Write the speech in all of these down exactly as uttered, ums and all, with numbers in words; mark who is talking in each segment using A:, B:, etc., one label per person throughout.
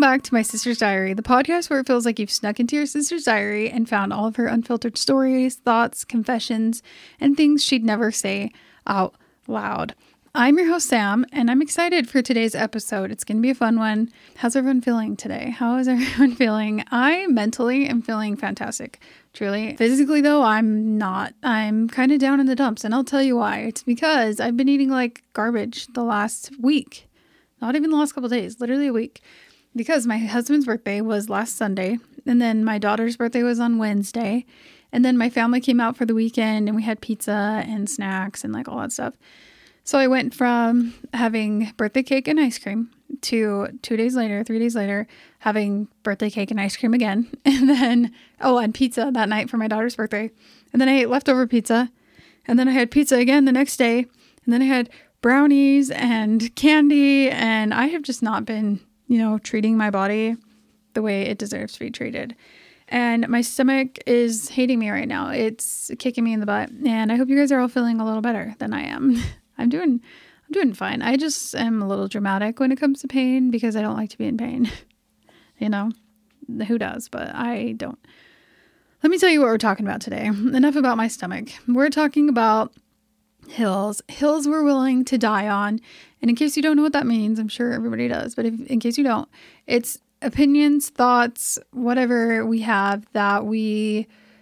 A: back to My Sister's Diary, the podcast where it feels like you've snuck into your sister's diary and found all of her unfiltered stories, thoughts, confessions, and things she'd never say out loud. I'm your host, Sam, and I'm excited for today's episode. It's going to be a fun one. How's everyone feeling today? How is everyone feeling? I mentally am feeling fantastic, truly. Physically, though, I'm not. I'm kind of down in the dumps, and I'll tell you why. It's because I've been eating like garbage the last week. Not even the last couple of days, literally a week. Because my husband's birthday was last Sunday, and then my daughter's birthday was on Wednesday, and then my family came out for the weekend, and we had pizza and snacks and like all that stuff. So I went from having birthday cake and ice cream to two days later, three days later, having birthday cake and ice cream again. And then, oh, and pizza that night for my daughter's birthday. And then I ate leftover pizza. And then I had pizza again the next day. And then I had brownies and candy. And I have just not been, you know, treating my body the way it deserves to be treated. And my stomach is hating me right now. It's kicking me in the butt. And I hope you guys are all feeling a little better than I am. I'm doing, I'm doing fine. I just am a little dramatic when it comes to pain because I don't like to be in pain. You know, who does? But I don't. Let me tell you what we're talking about today. Enough about my stomach. We're talking about hills. Hills we're willing to die on. And in case you don't know what that means, I'm sure everybody does. But if, in case you don't, it's opinions, thoughts, whatever we have that we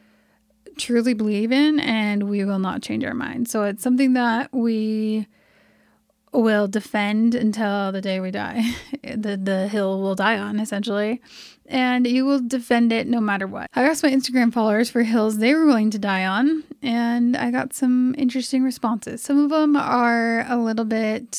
A: truly believe in, and we will not change our mind. So it's something that we will defend until the day we die. the the hill will die on, essentially. And you will defend it no matter what. I asked my Instagram followers for hills they were willing to die on, and I got some interesting responses. Some of them are a little bit,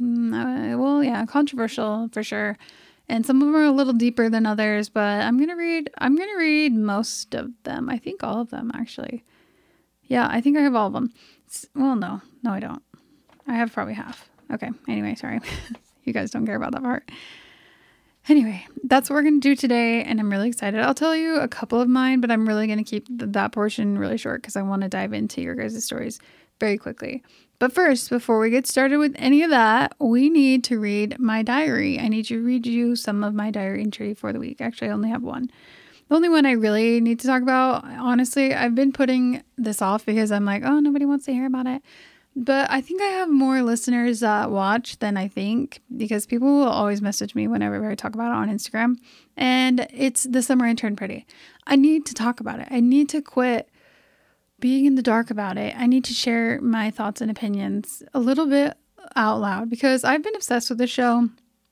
A: uh, well, yeah, controversial for sure. And some of them are a little deeper than others, but I'm going to read, I'm going to read most of them. I think all of them, actually. Yeah, I think I have all of them. It's, well, no, no, I don't. I have probably half. Okay. Anyway, sorry. You guys don't care about that part. Anyway, that's what we're going to do today. And I'm really excited. I'll tell you a couple of mine, but I'm really going to keep th- that portion really short because I want to dive into your guys' stories very quickly. But first, before we get started with any of that, we need to read my diary. I need to read you some of my diary entry for the week. Actually, I only have one. The only one I really need to talk about, honestly, I've been putting this off because I'm like, oh, nobody wants to hear about it. But I think I have more listeners that watch than I think because people will always message me whenever I talk about it on Instagram. And it's The Summer I Turned Pretty. I need to talk about it. I need to quit being in the dark about it. I need to share my thoughts and opinions a little bit out loud because I've been obsessed with the show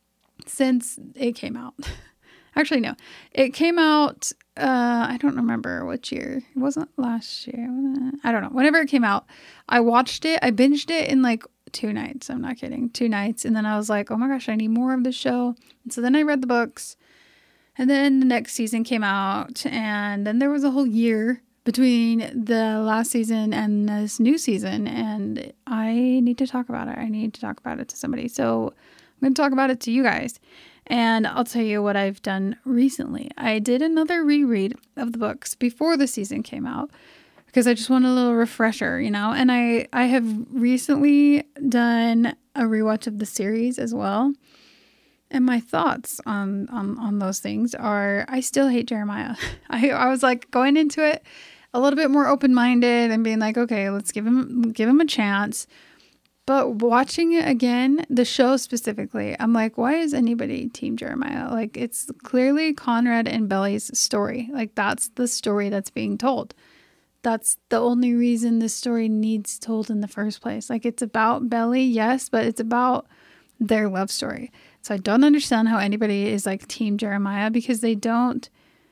A: since it came out. Actually, no, it came out, uh, I don't remember which year. It wasn't last year. I don't know. Whenever it came out, I watched it. I binged it in like two nights. I'm not kidding. Two nights. And then I was like, oh my gosh, I need more of the show. And so then I read the books and then the next season came out and then there was a whole year between the last season and this new season, and I need to talk about it. I need to talk about it to somebody. So I'm going to talk about it to you guys, and I'll tell you what I've done recently. I did another reread of the books before the season came out because I just want a little refresher, you know, and I, I have recently done a rewatch of the series as well. And my thoughts on, on, on those things are, I still hate Jeremiah. I, I was like going into it a little bit more open-minded and being like, okay, let's give him, give him a chance. But watching it again, the show specifically, I'm like, why is anybody Team Jeremiah? Like, it's clearly Conrad and Belly's story. Like, that's the story that's being told. That's the only reason this story needs told in the first place. Like, it's about Belly, yes, but it's about their love story. So I don't understand how anybody is like Team Jeremiah because they don't,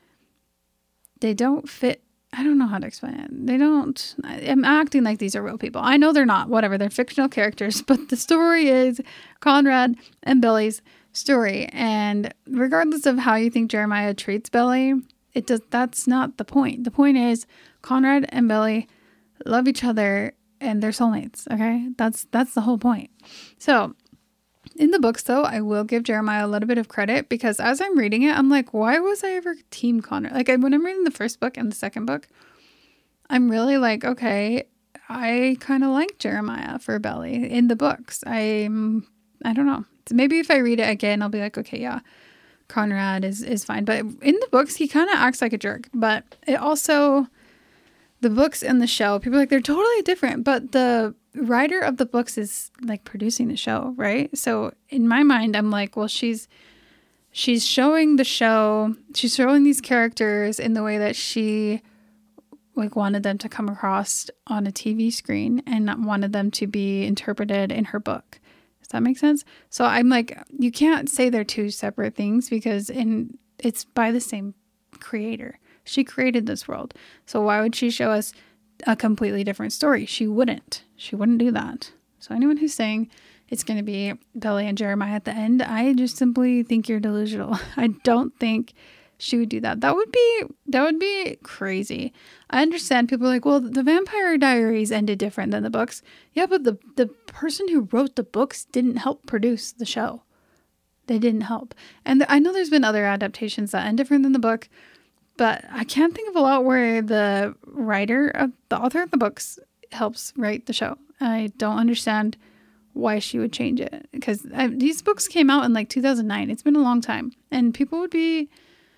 A: they don't fit. I don't know how to explain it. They don't, I'm acting like these are real people. I know they're not, whatever. They're fictional characters, but the story is Conrad and Belly's story. And regardless of how you think Jeremiah treats Belly, it does, that's not the point. The point is Conrad and Belly love each other and they're soulmates. Okay. That's, that's the whole point. So in the books, though, I will give Jeremiah a little bit of credit because as I'm reading it, I'm like, why was I ever Team Conrad? Like, when I'm reading the first book and the second book, I'm really like, okay, I kind of like Jeremiah for Belly in the books. I'm, I don't know. Maybe if I read it again, I'll be like, okay, yeah, Conrad is, is fine. But in the books, he kind of acts like a jerk. But it also, the books and the show, people are like, they're totally different. But the writer of the books is like producing the show, right? So in my mind, I'm like, well, she's she's showing the show, she's showing these characters in the way that she like wanted them to come across on a T V screen and wanted them to be interpreted in her book. Does that make sense? So I'm like, you can't say they're two separate things because in it's by the same creator. She created this world. So why would she show us a completely different story? She wouldn't. She wouldn't do that. So anyone who's saying it's going to be Belly and Jeremiah at the end, I just simply think you're delusional. I don't think she would do that. That would be that would be crazy. I understand people are like, well, the Vampire Diaries ended different than the books. Yeah, but the the person who wrote the books didn't help produce the show. They didn't help. And th- I know there's been other adaptations that end different than the book, but I can't think of a lot where the writer of the author of the books helps write the show. I don't understand why she would change it because I, these books came out in like two thousand nine. It's been a long time, and people would be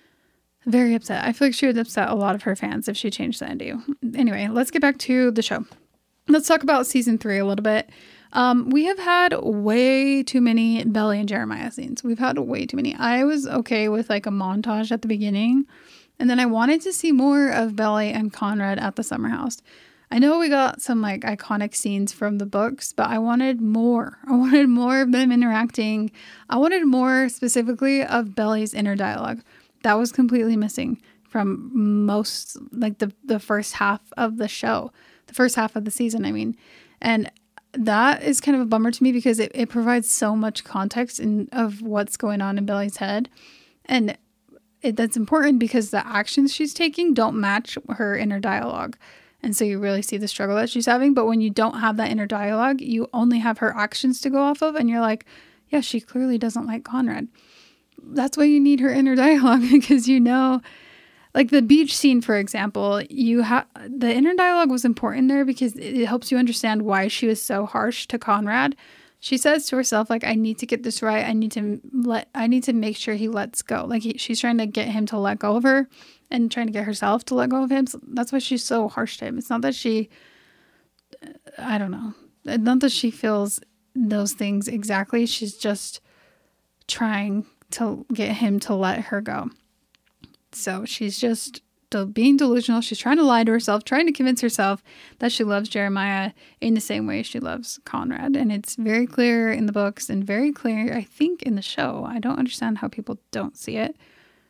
A: very upset. I feel like she would upset a lot of her fans if she changed the ending. Anyway, let's get back to the show. Let's talk about season three a little bit. Um, we have had way too many Belly and Jeremiah scenes. We've had way too many. I was okay with like a montage at the beginning, and then I wanted to see more of Belly and Conrad at the summer house. I know we got some like iconic scenes from the books, but I wanted more. I wanted more of them interacting. I wanted more specifically of Belly's inner dialogue. That was completely missing from most, like the, the first half of the show, the first half of the season, I mean. And that is kind of a bummer to me because it, it provides so much context in, of what's going on in Belly's head. And it, that's important because the actions she's taking don't match her inner dialogue. And so you really see the struggle that she's having. But when you don't have that inner dialogue, you only have her actions to go off of. And you're like, yeah, she clearly doesn't like Conrad. That's why you need her inner dialogue because, you know, like the beach scene, for example, you have the inner dialogue was important there because it helps you understand why she was so harsh to Conrad. She says to herself, like, I need to get this right. I need to let, I need to make sure he lets go. Like he, she's trying to get him to let go of her and trying to get herself to let go of him. So that's why she's so harsh to him. It's not that she, I don't know, not that she feels those things exactly. She's just trying to get him to let her go. So she's just being delusional. She's trying to lie to herself, trying to convince herself that she loves Jeremiah in the same way she loves Conrad. And it's very clear in the books and very clear, I think, in the show. I don't understand how people don't see it,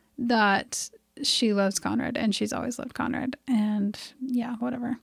A: that she loves Conrad and she's always loved Conrad. And yeah, whatever.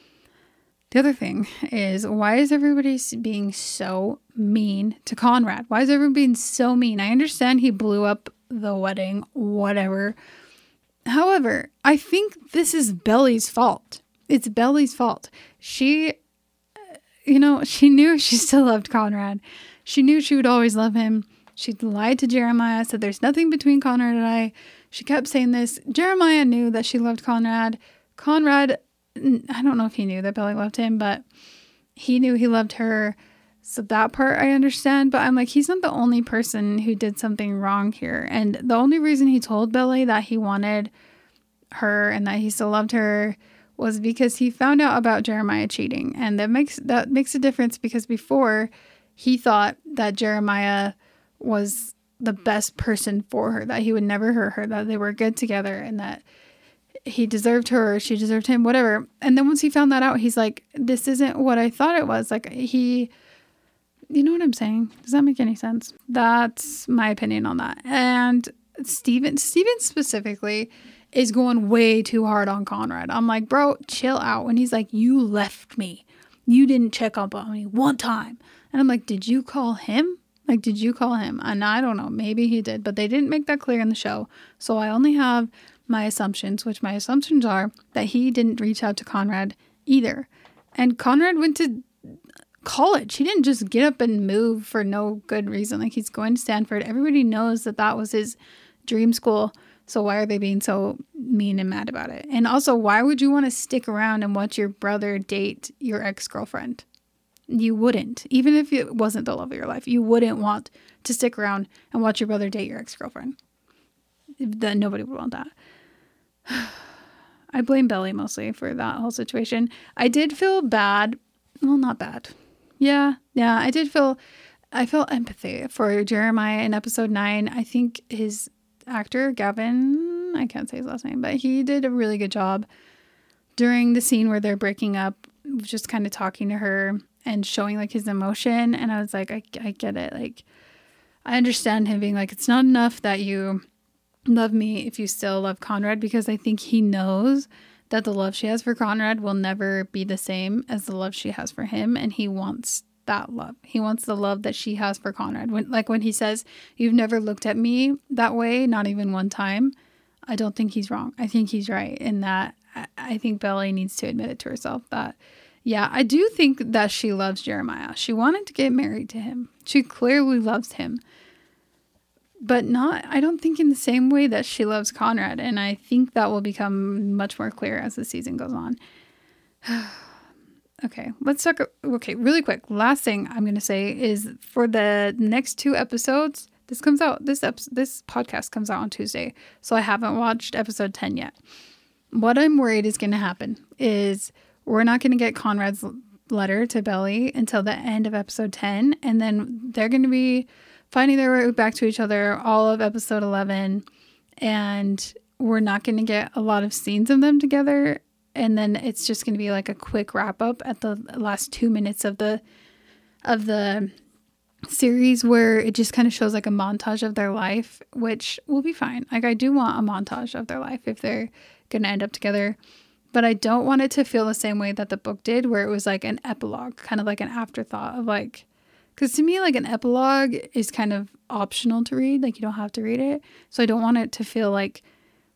A: The other thing is, why is everybody being so mean to Conrad? Why is everyone being so mean? I understand he blew up the wedding, whatever. However, I think this is Belly's fault. It's Belly's fault. She, you know, she knew she still loved Conrad. She knew she would always love him. She lied to Jeremiah, said there's nothing between Conrad and I. She kept saying this. Jeremiah knew that she loved Conrad. Conrad, I don't know if he knew that Belly loved him, but he knew he loved her. So that part I understand, but I'm like, he's not the only person who did something wrong here. And the only reason he told Belly that he wanted her and that he still loved her was because he found out about Jeremiah cheating. And that makes that makes a difference because before he thought that Jeremiah was the best person for her, that he would never hurt her, that they were good together and that he deserved her, or she deserved him, whatever. And then once he found that out, he's like, this isn't what I thought it was. Like he, you know what I'm saying? Does that make any sense? That's my opinion on that. And Steven, Steven specifically is going way too hard on Conrad. I'm like, bro, chill out. When he's like, you left me. You didn't check up on me one time. And I'm like, did you call him? Like, did you call him? And I don't know. Maybe he did, but they didn't make that clear in the show. So I only have my assumptions, which my assumptions are that he didn't reach out to Conrad either. And Conrad went to college. He didn't just get up and move for no good reason. Like, he's going to Stanford. Everybody knows that that was his dream school. So why are they being so mean and mad about it? And also, why would you want to stick around and watch your brother date your ex-girlfriend? You wouldn't. Even if it wasn't the love of your life, you wouldn't want to stick around and watch your brother date your ex-girlfriend. that nobody would want that. I blame Belly mostly for that whole situation. I did feel bad. Well, not bad. Yeah, yeah. I did feel, I felt empathy for Jeremiah in episode nine. I think his actor, Gavin, I can't say his last name, but he did a really good job during the scene where they're breaking up, just kind of talking to her and showing like his emotion. And I was like, I, I get it. Like, I understand him being like, it's not enough that you love me if you still love Conrad, because I think he knows that the love she has for Conrad will never be the same as the love she has for him, and he wants that love. He wants the love that she has for Conrad. When, like when he says, "You've never looked at me that way, not even one time," I don't think he's wrong. I think he's right in that. I, I think Belly needs to admit it to herself that, yeah, I do think that she loves Jeremiah. She wanted to get married to him. She clearly loves him. But not, I don't think in the same way that she loves Conrad. And I think that will become much more clear as the season goes on. Okay, let's talk. Okay, really quick. Last thing I'm going to say is for the next two episodes, this comes out, this episode, this podcast comes out on Tuesday. So I haven't watched episode ten yet. What I'm worried is going to happen is we're not going to get Conrad's letter to Belly until the end of episode ten. And then they're going to be finding their way back to each other all of episode eleven, and we're not going to get a lot of scenes of them together, and then it's just going to be like a quick wrap up at the last two minutes of the of the series where it just kind of shows like a montage of their life, which will be fine. Like, I do want a montage of their life if they're going to end up together, but I don't want it to feel the same way that the book did, where it was like an epilogue, kind of like an afterthought of like, because to me, like, an epilogue is kind of optional to read. Like, you don't have to read it. So I don't want it to feel like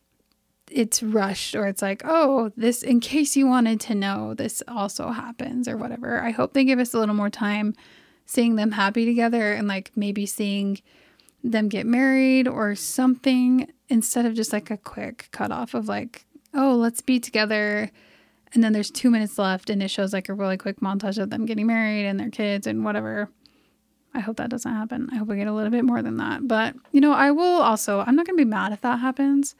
A: it's rushed, or it's like, oh, this, in case you wanted to know, this also happens or whatever. I hope they give us a little more time seeing them happy together, and like maybe seeing them get married or something, instead of just like a quick cutoff of like, oh, let's be together. And then there's two minutes left and it shows like a really quick montage of them getting married and their kids and whatever. I hope that doesn't happen. I hope we get a little bit more than that. But, you know, I will also, I'm not going to be mad if that happens.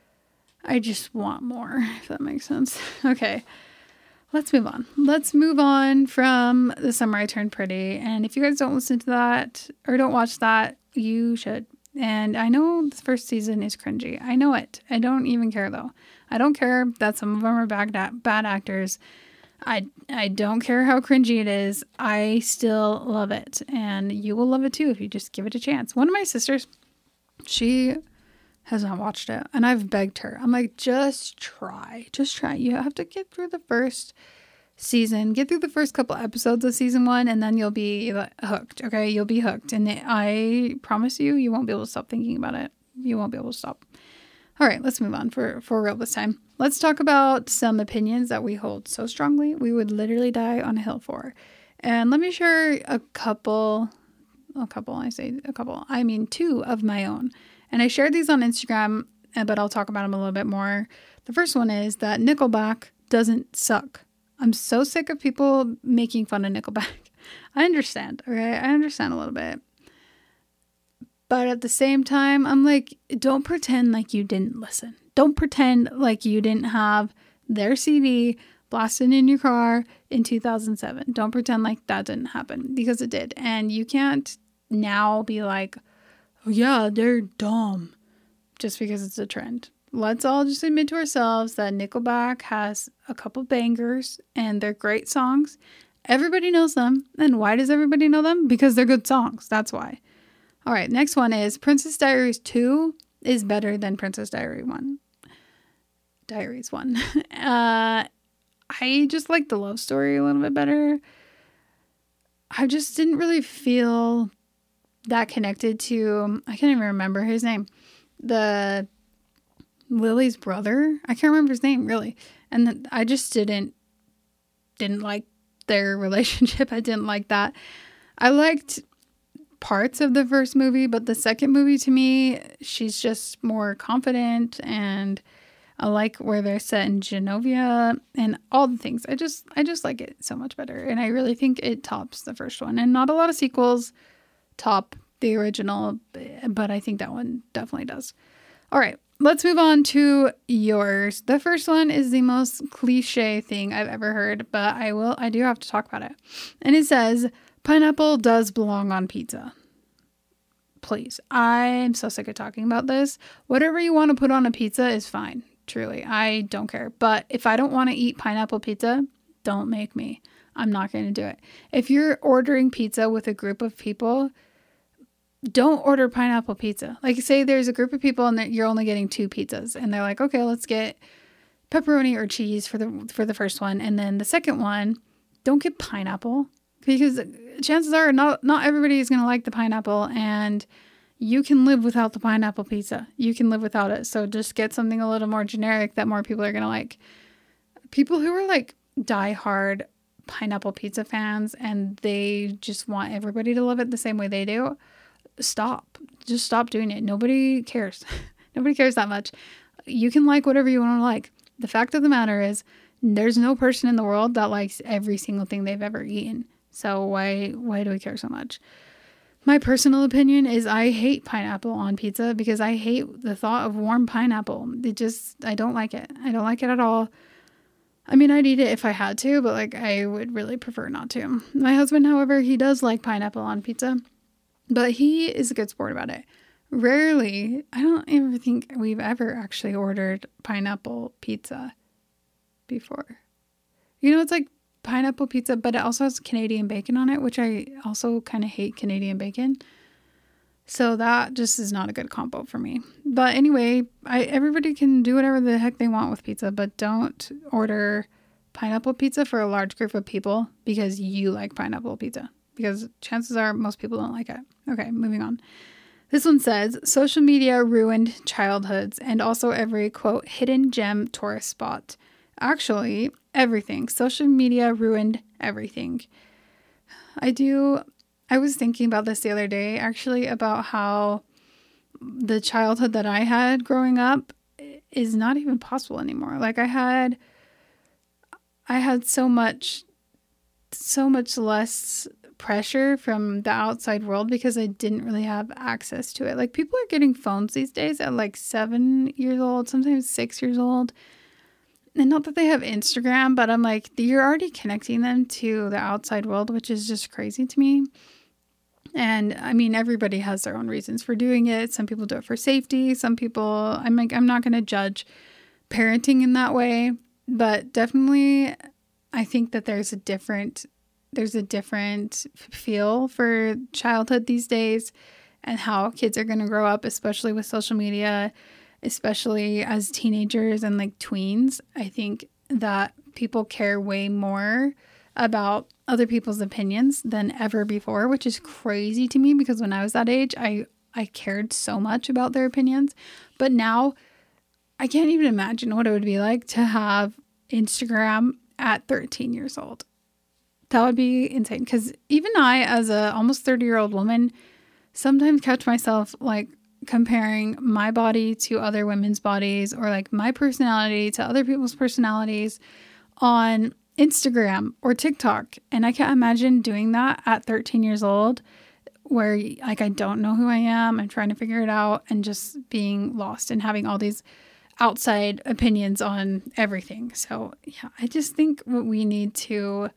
A: I just want more, if that makes sense. Okay, let's move on. Let's move on from The Summer I Turned Pretty. And if you guys don't listen to that or don't watch that, you should. And I know the first season is cringy. I know it. I don't even care, though. I don't care that some of them are bad, bad actors. I I don't care how cringy it is. I still love it. And you will love it too if you just give it a chance. One of my sisters, she has not watched it. And I've begged her. I'm like, just try. Just try. You have to get through the first season. Get through the first couple episodes of season one, and then you'll be hooked. Okay? You'll be hooked. And I promise you, you won't be able to stop thinking about it. You won't be able to stop. All right, let's move on for, for real this time. Let's talk about some opinions that we hold so strongly we would literally die on a hill for. And let me share a couple, a couple, I say a couple, I mean two of my own. And I shared these on Instagram, but I'll talk about them a little bit more. The first one is that Nickelback doesn't suck. I'm so sick of people making fun of Nickelback. I understand, okay? I understand a little bit. But at the same time, I'm like, don't pretend like you didn't listen. Don't pretend like you didn't have their C D blasting in your car in two thousand seven. Don't pretend like that didn't happen, because it did. And you can't now be like, oh yeah, they're dumb just because it's a trend. Let's all just admit to ourselves that Nickelback has a couple bangers and they're great songs. Everybody knows them. And why does everybody know them? Because they're good songs. That's why. All right, next one is Princess Diaries two is better than Princess Diary one. Diaries one. uh, I just like the love story a little bit better. I just didn't really feel that connected to, I can't even remember his name. The Lily's brother. I can't remember his name, really. And the, I just didn't, didn't like their relationship. I didn't like that. I liked parts of the first movie, but the second movie, to me, she's just more confident, and I like where they're set in Genovia and all the things. I just I just like it so much better, and I really think it tops the first one. And not a lot of sequels top the original, but I think that one definitely does. All right, let's move on to yours. The first one is the most cliche thing I've ever heard, but I will, I do have to talk about it. And it says, pineapple does belong on pizza. Please. I'm so sick of talking about this. Whatever you want to put on a pizza is fine. Truly. I don't care. But if I don't want to eat pineapple pizza, don't make me. I'm not going to do it. If you're ordering pizza with a group of people, don't order pineapple pizza. Like, say there's a group of people and you're only getting two pizzas. And they're like, okay, let's get pepperoni or cheese for the for the first one. And then the second one, don't get pineapple. Because chances are not, not everybody is going to like the pineapple, and you can live without the pineapple pizza. You can live without it. So just get something a little more generic that more people are going to like. People who are like diehard pineapple pizza fans and they just want everybody to love it the same way they do, stop. Just stop doing it. Nobody cares. Nobody cares that much. You can like whatever you want to like. The fact of the matter is, there's no person in the world that likes every single thing they've ever eaten. So why why do we care so much? My personal opinion is I hate pineapple on pizza because I hate the thought of warm pineapple. It just, I don't like it. I don't like it at all. I mean, I'd eat it if I had to, but like I would really prefer not to. My husband, however, he does like pineapple on pizza, but he is a good sport about it. Rarely, I don't ever think we've ever actually ordered pineapple pizza before. You know, it's like pineapple pizza, but it also has Canadian bacon on it, which I also kind of hate Canadian bacon. So that just is not a good combo for me. But anyway, I everybody can do whatever the heck they want with pizza, but don't order pineapple pizza for a large group of people because you like pineapple pizza. Because chances are most people don't like it. Okay, moving on. This one says, social media ruined childhoods and also every, quote, hidden gem tourist spot. Actually, everything. Social media ruined everything. I do, I was thinking about this the other day, actually, about how the childhood that I had growing up is not even possible anymore. Like I had, I had so much, so much less pressure from the outside world because I didn't really have access to it. Like people are getting phones these days at like seven years old, sometimes six years old. And not that they have Instagram, but I'm like, you're already connecting them to the outside world, which is just crazy to me. And I mean, everybody has their own reasons for doing it. Some people do it for safety. Some people, I'm like, I'm not going to judge parenting in that way, but definitely I think that there's a different, there's a different feel for childhood these days and how kids are going to grow up, especially with social media, especially as teenagers and like tweens. I think that people care way more about other people's opinions than ever before, which is crazy to me because when I was that age, I, I cared so much about their opinions. But now I can't even imagine what it would be like to have Instagram at thirteen years old. That would be insane. Because even I, as a almost thirty year old woman, sometimes catch myself like comparing my body to other women's bodies or like my personality to other people's personalities on Instagram or TikTok. And I can't imagine doing that at thirteen years old where like I don't know who I am. I'm trying to figure it out and just being lost and having all these outside opinions on everything. So yeah, I just think what we need to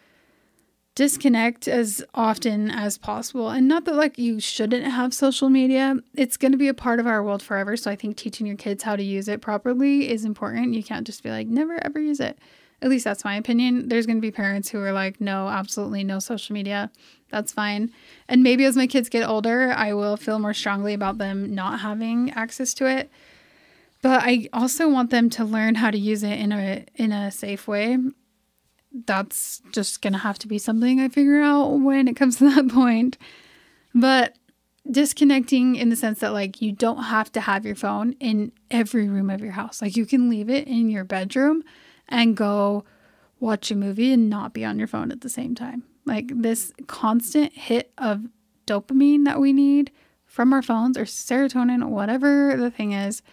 A: disconnect as often as possible. And not that like you shouldn't have social media. It's going to be a part of our world forever. So I think teaching your kids how to use it properly is important. You can't just be like, never ever use it. At least that's my opinion. There's going to be parents who are like, no, absolutely no social media. That's fine. And maybe as my kids get older, I will feel more strongly about them not having access to it. But I also want them to learn how to use it in a in a safe way. That's just going to have to be something I figure out when it comes to that point. But disconnecting in the sense that like you don't have to have your phone in every room of your house. Like you can leave it in your bedroom and go watch a movie and not be on your phone at the same time. Like this constant hit of dopamine that we need from our phones or serotonin, whatever the thing is,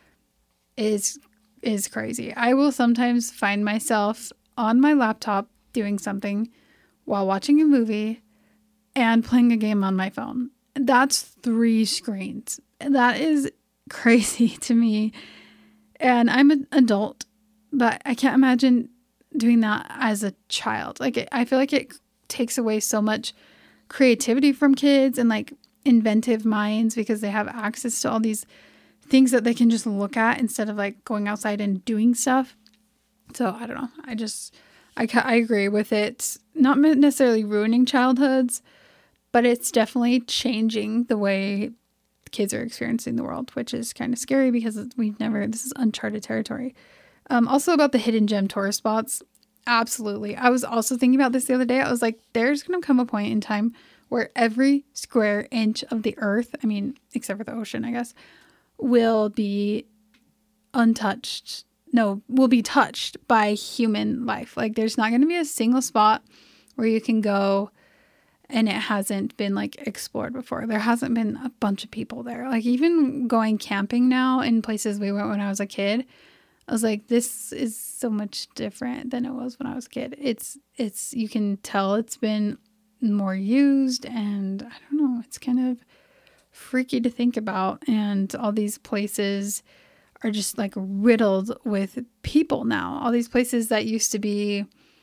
A: is is crazy. I will sometimes find myself on my laptop doing something while watching a movie and playing a game on my phone. That's three screens. That is crazy to me. And I'm an adult, but I can't imagine doing that as a child. Like, it, I feel like it takes away so much creativity from kids and like inventive minds because they have access to all these things that they can just look at instead of like going outside and doing stuff. So I don't know. I just, I, ca- I agree with it. Not necessarily ruining childhoods, but it's definitely changing the way kids are experiencing the world, which is kind of scary because we've never, this is uncharted territory. Um, also about the hidden gem tourist spots. Absolutely. I was also thinking about this the other day. I was like, there's going to come a point in time where every square inch of the earth, I mean, except for the ocean, I guess, will be untouched. No, will be touched by human life. Like, there's not going to be a single spot where you can go and it hasn't been like explored before. There hasn't been a bunch of people there. Like, even going camping now in places we went when I was a kid, I was like, this is so much different than it was when I was a kid. It's, it's, you can tell it's been more used, and I don't know, it's kind of freaky to think about. And all these places are just like riddled with people now. All these places that used to be,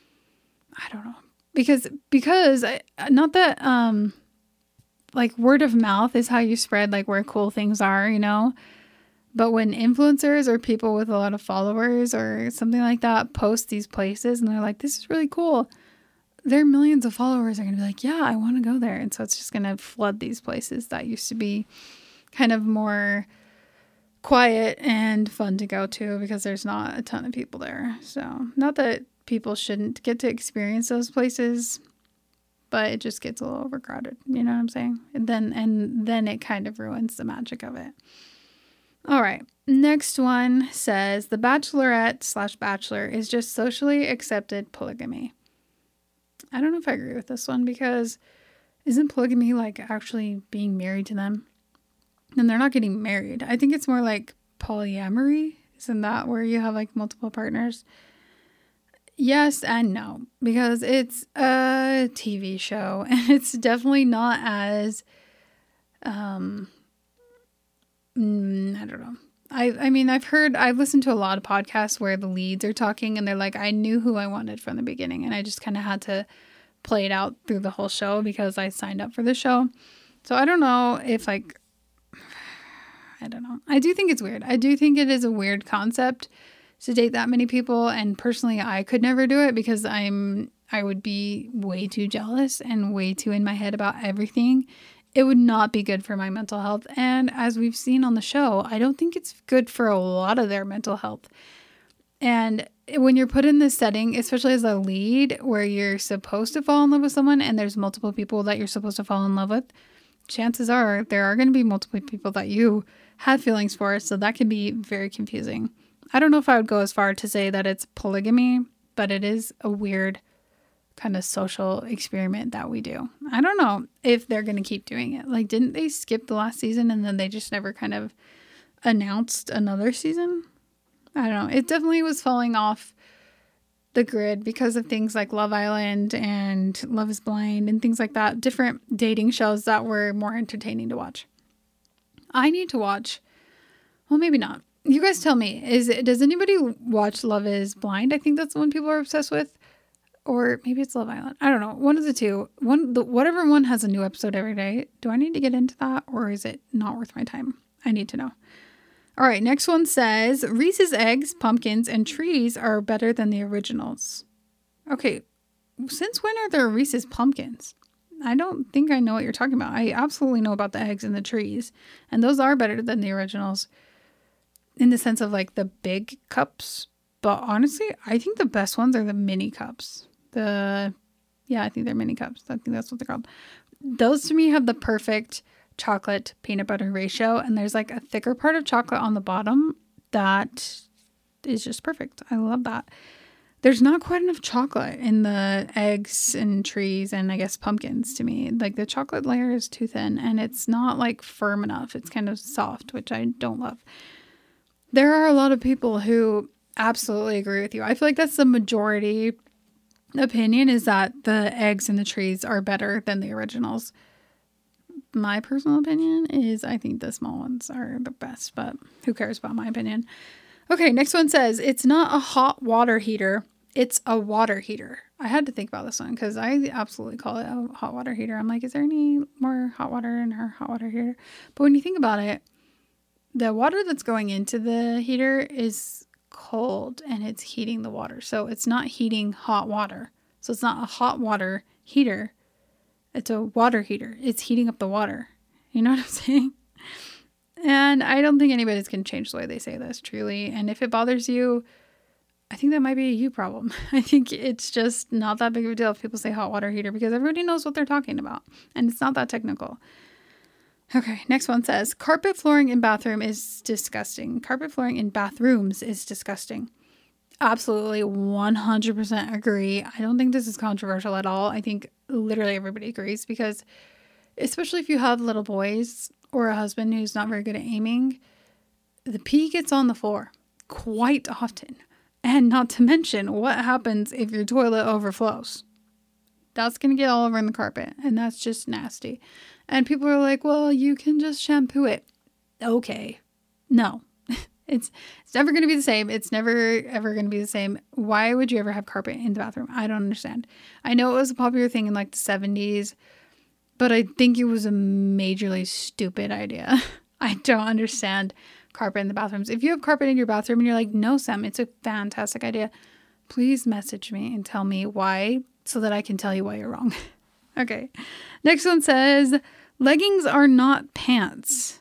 A: I don't know, because, because I, not that, um, like word of mouth is how you spread like where cool things are, you know? But when influencers or people with a lot of followers or something like that post these places and they're like, this is really cool, their millions of followers are going to be like, yeah, I want to go there. And so it's just going to flood these places that used to be kind of more quiet and fun to go to because there's not a ton of people there. So not that people shouldn't get to experience those places, but it just gets a little overcrowded. You know what I'm saying? And then, and then it kind of ruins the magic of it. All right. Next one says the bachelorette slash bachelor is just socially accepted polygamy. I don't know if I agree with this one because isn't polygamy like actually being married to them? And they're not getting married. I think it's more like polyamory. Isn't that where you have like multiple partners? Yes and no, because it's a T V show and it's definitely not as, um, Mm, I don't know. I, I mean, I've heard, I've listened to a lot of podcasts where the leads are talking and they're like, I knew who I wanted from the beginning. And I just kind of had to play it out through the whole show because I signed up for the show. So I don't know if like, I don't know. I do think it's weird. I do think it is a weird concept to date that many people. And personally, I could never do it because I'm, I would be way too jealous and way too in my head about everything. It would not be good for my mental health. And as we've seen on the show, I don't think it's good for a lot of their mental health. And when you're put in this setting, especially as a lead where you're supposed to fall in love with someone and there's multiple people that you're supposed to fall in love with, chances are there are going to be multiple people that you have feelings for. So that can be very confusing. I don't know if I would go as far to say that it's polygamy, but it is a weird kind of social experiment that we do. I don't know if they're going to keep doing it. Like, didn't they skip the last season and then they just never kind of announced another season? I don't know. It definitely was falling off the grid because of things like Love Island and Love is Blind and things like that. Different dating shows that were more entertaining to watch. I need to watch. Well, maybe not. You guys tell me. Is it, does anybody watch Love is Blind? I think that's the one people are obsessed with. Or maybe it's Love Island. I don't know. One of the two. One, the, whatever one has a new episode every day. Do I need to get into that? Or is it not worth my time? I need to know. All right. Next one says, Reese's Eggs, Pumpkins, and Trees are better than the originals. Okay. Since when are there Reese's Pumpkins? I don't think I know what you're talking about. I absolutely know about the eggs and the trees. And those are better than the originals. In the sense of like the big cups. But honestly, I think the best ones are the mini cups. The, yeah, I think they're mini cups. I think that's what they're called. Those to me have the perfect chocolate peanut butter ratio. And there's like a thicker part of chocolate on the bottom that is just perfect. I love that. There's not quite enough chocolate in the eggs and trees and I guess pumpkins to me. Like the chocolate layer is too thin and it's not like firm enough. It's kind of soft, which I don't love. There are a lot of people who absolutely agree with you. I feel like that's the majority opinion is that the eggs and the trees are better than the originals. my personal opinion is I think the small ones are the best, but who cares about my opinion? Okay, next one says, it's not a hot water heater. It's a water heater. I had to think about this one because I absolutely call it a hot water heater. I'm like, is there any more hot water in our hot water heater? But when you think about it, the water that's going into the heater is cold and it's heating the water. So it's not heating hot water. So it's not a hot water heater. It's a water heater. It's heating up the water. You know what I'm saying? And I don't think anybody's going to change the way they say this, truly. And if it bothers you, I think that might be a you problem. I think it's just not that big of a deal if people say hot water heater because everybody knows what they're talking about. And it's not that technical. Okay, next one says, carpet flooring in bathroom is disgusting. Carpet flooring in bathrooms is disgusting. Absolutely one hundred percent agree. I don't think this is controversial at all. I think literally everybody agrees because especially if you have little boys or a husband who's not very good at aiming, the pee gets on the floor quite often. And not to mention what happens if your toilet overflows. That's going to get all over in the carpet. And that's just nasty. And people are like, well, you can just shampoo it. Okay. No. It's it's never going to be the same. It's never, ever going to be the same. Why would you ever have carpet in the bathroom? I don't understand. I know it was a popular thing in like the seventies. But I think it was a majorly stupid idea. I don't understand carpet in the bathrooms. If you have carpet in your bathroom and you're like, no, Sam, it's a fantastic idea, please message me and tell me why so that I can tell you why you're wrong. Okay. Next one says, leggings are not pants.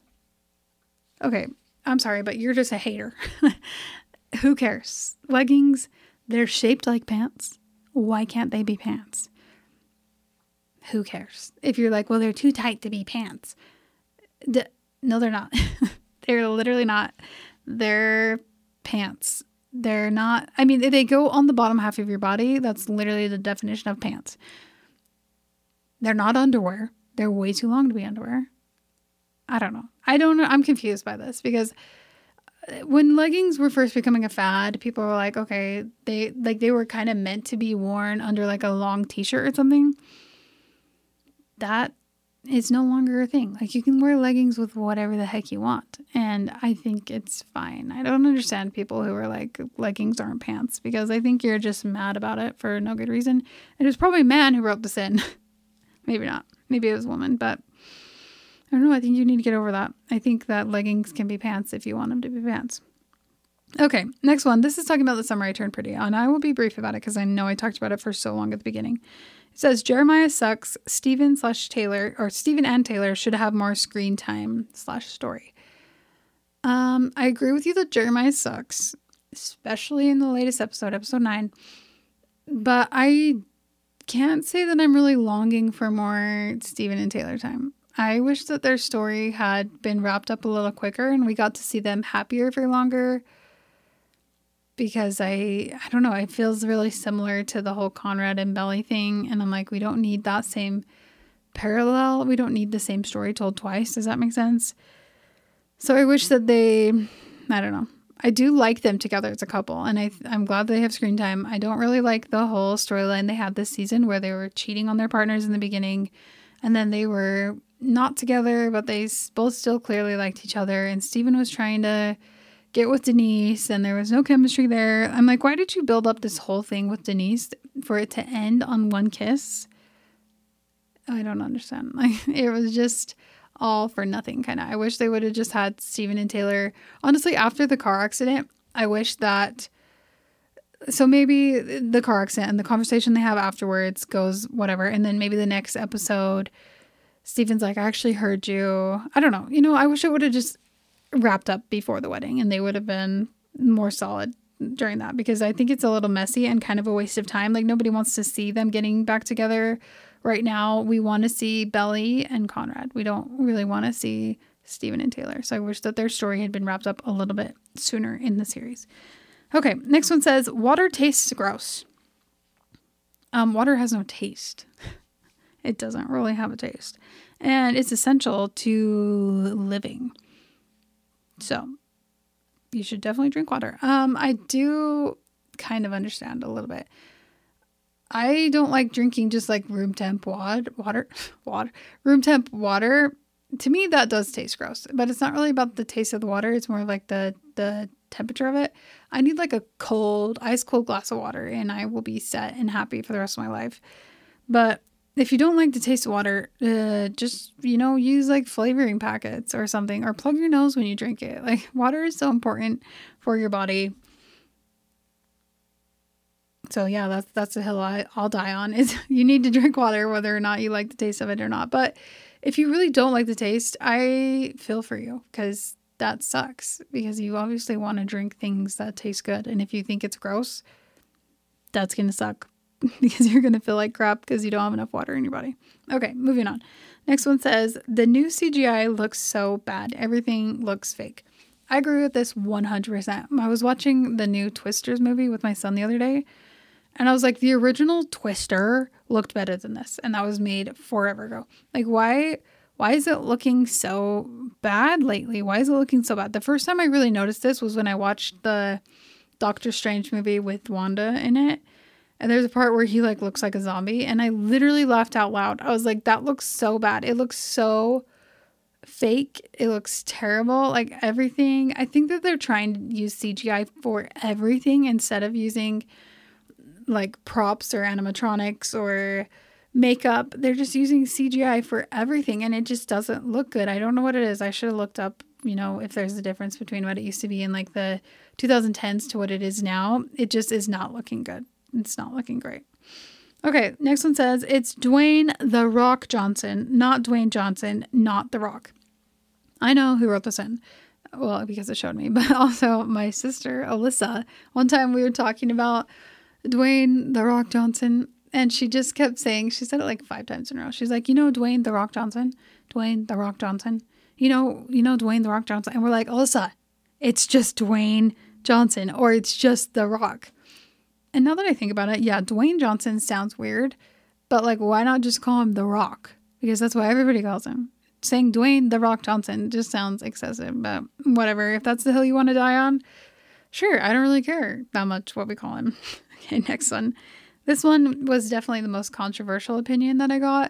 A: Okay. I'm sorry, but you're just a hater. Who cares? Leggings, they're shaped like pants. Why can't they be pants? Who cares? If you're like, well, they're too tight to be pants. D- no, they're not. They're literally not. They're pants. They're not. I mean, they go on the bottom half of your body. That's literally the definition of pants. They're not underwear. They're way too long to be underwear. I don't know. I don't know. I'm confused by this because when leggings were first becoming a fad, people were like, okay, they like they were kind of meant to be worn under like a long t-shirt or something. That is no longer a thing. Like you can wear leggings with whatever the heck you want. And I think it's fine. I don't understand people who are like, leggings aren't pants, because I think you're just mad about it for no good reason. And it was probably a man who wrote this in. Maybe not. Maybe it was a woman, but I don't know. I think you need to get over that. I think that leggings can be pants if you want them to be pants. Okay, next one. This is talking about the summer I turned pretty, and I will be brief about it because I know I talked about it for so long at the beginning. It says Jeremiah sucks. Steven slash Taylor, or Steven and Taylor should have more screen time slash story. Um, I agree with you that Jeremiah sucks, especially in the latest episode, episode nine. But I can't say that I'm really longing for more Steven and Taylor time. I wish that their story had been wrapped up a little quicker and we got to see them happier for longer. Because I, I don't know, it feels really similar to the whole Conrad and Belly thing. And I'm like, we don't need that same parallel. We don't need the same story told twice. Does that make sense? So I wish that they, I don't know. I do like them together as a couple. And I, I'm glad they have screen time. I don't really like the whole storyline they had this season where they were cheating on their partners in the beginning. And then they were not together, but they both still clearly liked each other. And Steven was trying to get with Denise and there was no chemistry there. I'm like, why did you build up this whole thing with Denise for it to end on one kiss? I don't understand. Like, it was just all for nothing, kind of. I wish they would have just had Steven and Taylor. Honestly, after the car accident, I wish that, so maybe the car accident and the conversation they have afterwards goes whatever, and then maybe the next episode Steven's like, I actually heard you. I don't know. You know, I wish it would have just wrapped up before the wedding and they would have been more solid during that, because I think it's a little messy and kind of a waste of time. Like, nobody wants to see them getting back together right now. We want to see Belly and Conrad. We don't really want to see Steven and Taylor. So I wish that their story had been wrapped up a little bit sooner in the series. Okay, next one says, water tastes gross. Um, water has no taste. It doesn't really have a taste. And it's essential to living. So you should definitely drink water. Um, I do kind of understand a little bit. I don't like drinking just like room temp water, water, water, room temp water. To me, that does taste gross, but it's not really about the taste of the water. It's more like the, the temperature of it. I need like a cold, ice cold glass of water and I will be set and happy for the rest of my life. But if you don't like the taste of water, uh, just, you know, use like flavoring packets or something, or plug your nose when you drink it. Like, water is so important for your body. So yeah, that's, that's a hill I, I'll die on, is you need to drink water, whether or not you like the taste of it or not. But if you really don't like the taste, I feel for you, because that sucks, because you obviously want to drink things that taste good. And if you think it's gross, that's going to suck. Because you're going to feel like crap because you don't have enough water in your body. Okay, moving on. Next one says, the new C G I looks so bad. Everything looks fake. I agree with this one hundred percent. I was watching the new Twisters movie with my son the other day, and I was like, the original Twister looked better than this, and that was made forever ago. Like, why, why is it looking so bad lately? Why is it looking so bad? The first time I really noticed this was when I watched the Doctor Strange movie with Wanda in it. And there's a part where he like looks like a zombie, and I literally laughed out loud. I was like, that looks so bad. It looks so fake. It looks terrible. Like, everything. I think that they're trying to use C G I for everything instead of using like props or animatronics or makeup. They're just using C G I for everything, and it just doesn't look good. I don't know what it is. I should have looked up, you know, if there's a difference between what it used to be in like the twenty tens to what it is now. It just is not looking good. It's not looking great. Okay, next one says, it's Dwayne The Rock Johnson, not Dwayne Johnson, not The Rock. I know who wrote this in. Well, because it showed me, but also my sister, Alyssa. One time we were talking about Dwayne The Rock Johnson, and she just kept saying, she said it like five times in a row. She's like, you know, Dwayne The Rock Johnson, Dwayne The Rock Johnson, you know, you know, Dwayne The Rock Johnson. And we're like, Alyssa, it's just Dwayne Johnson, or it's just The Rock. And now that I think about it, yeah, Dwayne Johnson sounds weird, but like, why not just call him The Rock? Because that's what everybody calls him. Saying Dwayne The Rock Johnson just sounds excessive, but whatever. If that's the hill you want to die on, sure, I don't really care that much what we call him. Okay, next one. This one was definitely the most controversial opinion that I got.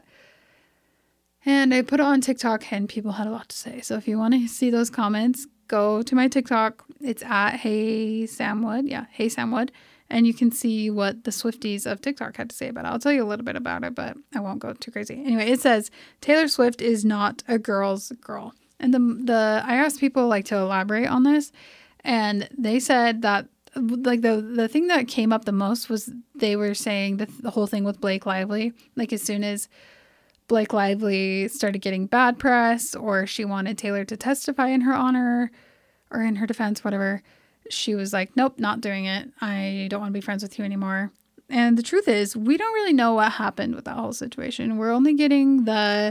A: And I put it on TikTok, and people had a lot to say. So if you want to see those comments, go to my TikTok. It's at Hey Samwood. Yeah, Hey Samwood. And you can see what the Swifties of TikTok had to say about it. I'll tell you a little bit about it, but I won't go too crazy. Anyway, it says, Taylor Swift is not a girl's girl. And the the I asked people like to elaborate on this, and they said that like the the thing that came up the most was they were saying the, the whole thing with Blake Lively. Like, as soon as Blake Lively started getting bad press, or she wanted Taylor to testify in her honor or in her defense, whatever, she was like, nope, not doing it. I don't want to be friends with you anymore. And the truth is, we don't really know what happened with that whole situation. We're only getting the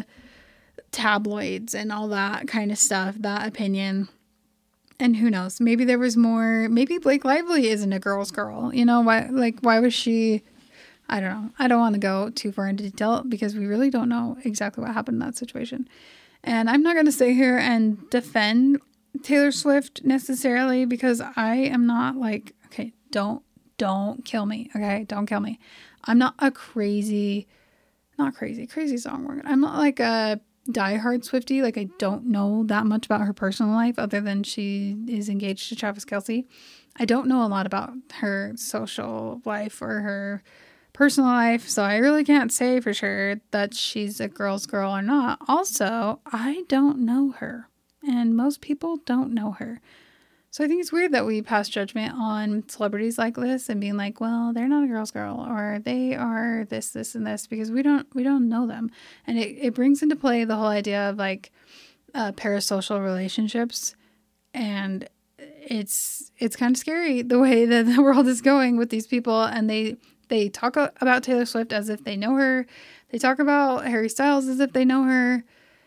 A: tabloids and all that kind of stuff, that opinion. And who knows? Maybe there was more. Maybe Blake Lively isn't a girl's girl. You know, why? Like, why was she? I don't know. I don't want to go too far into detail because we really don't know exactly what happened in that situation. And I'm not going to sit here and defend Taylor Swift necessarily, because I am not like, okay, don't, don't kill me. Okay. Don't kill me. I'm not a crazy, not crazy, crazy is the wrong word. I'm not like a diehard Swiftie. Like, I don't know that much about her personal life other than she is engaged to Travis Kelce. I don't know a lot about her social life or her personal life. So I really can't say for sure that she's a girl's girl or not. Also, I don't know her. And most people don't know her. So I think it's weird that we pass judgment on celebrities like this and being like, well, they're not a girl's girl, or they are this, this, and this, because we don't we don't know them. And it, it brings into play the whole idea of like uh, parasocial relationships. And it's it's kind of scary the way that the world is going with these people. And they, they talk about Taylor Swift as if they know her. They talk about Harry Styles as if they know her.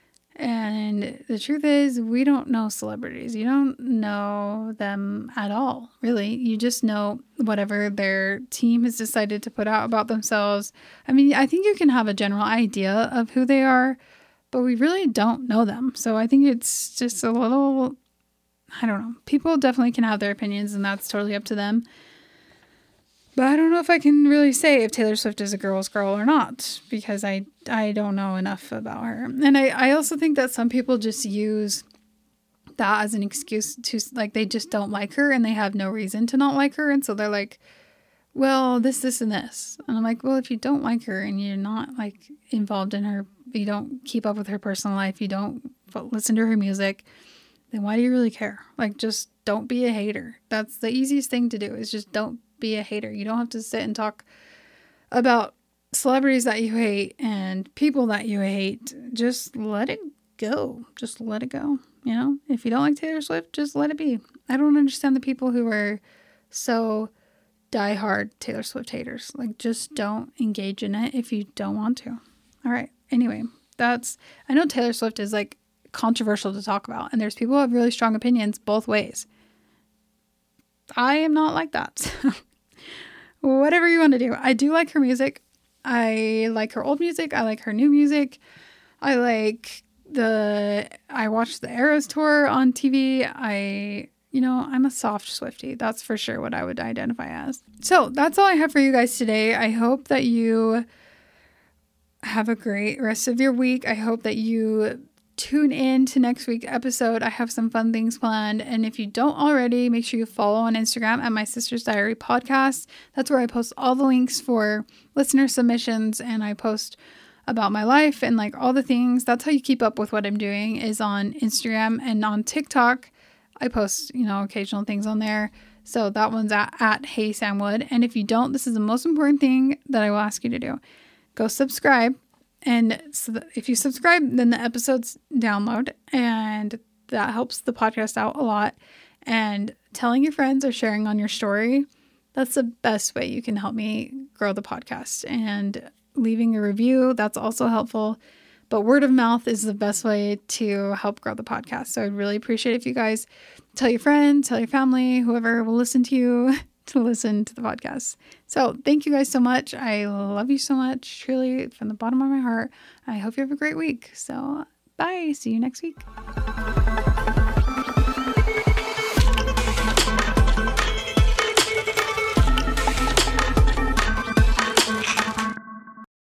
A: And the truth is, we don't know celebrities. You don't know them at all, really. You just know whatever their team has decided to put out about themselves. I mean, I think you can have a general idea of who they are, but we really don't know them. So I think it's just a little, I don't know. People definitely can have their opinions, and that's totally up to them. But I don't know if I can really say if Taylor Swift is a girl's girl or not, because I I don't know enough about her. And I, I also think that some people just use that as an excuse to, like, they just don't like her and they have no reason to not like her. And so they're like, well, this, this, and this. And I'm like, well, if you don't like her and you're not, like, involved in her, you don't keep up with her personal life, you don't listen to her music, then why do you really care? Like, just don't be a hater. That's the easiest thing to do, is just don't be a hater. You don't have to sit and talk about celebrities that you hate and people that you hate. Just let it go. Just let it go. You know, if you don't like Taylor Swift, just let it be. I don't understand the people who are so diehard Taylor Swift haters. Like, just don't engage in it if you don't want to. All right. Anyway, that's, I know Taylor Swift is, like, controversial to talk about, and there's people who have really strong opinions both ways. I am not like that. Whatever you want to do. I do like her music. I like her old music. I like her new music. I like the, I watched the Eras tour on T V. I, you know, I'm a soft Swiftie. That's for sure what I would identify as. So that's all I have for you guys today. I hope that you have a great rest of your week. I hope that you tune in to next week's episode. I have some fun things planned. And if you don't already, make sure you follow on Instagram at My Sister's Diary Podcast. That's where I post all the links for listener submissions, and I post about my life and, like, all the things. That's how you keep up with what I'm doing, is on Instagram. And on TikTok, I post, you know, occasional things on there. So that one's at, at Hey Sam Wood. And if you don't, this is the most important thing that I will ask you to do. Go subscribe. And so that if you subscribe, then the episodes download, and that helps the podcast out a lot. And telling your friends or sharing on your story, that's the best way you can help me grow the podcast. And leaving a review, that's also helpful. But word of mouth is the best way to help grow the podcast. So I'd really appreciate if you guys tell your friends, tell your family, whoever will listen to you, to listen to the podcast. So thank you guys so much. I love you so much, truly, from the bottom of my heart. I hope you have a great week. So bye. See you next week.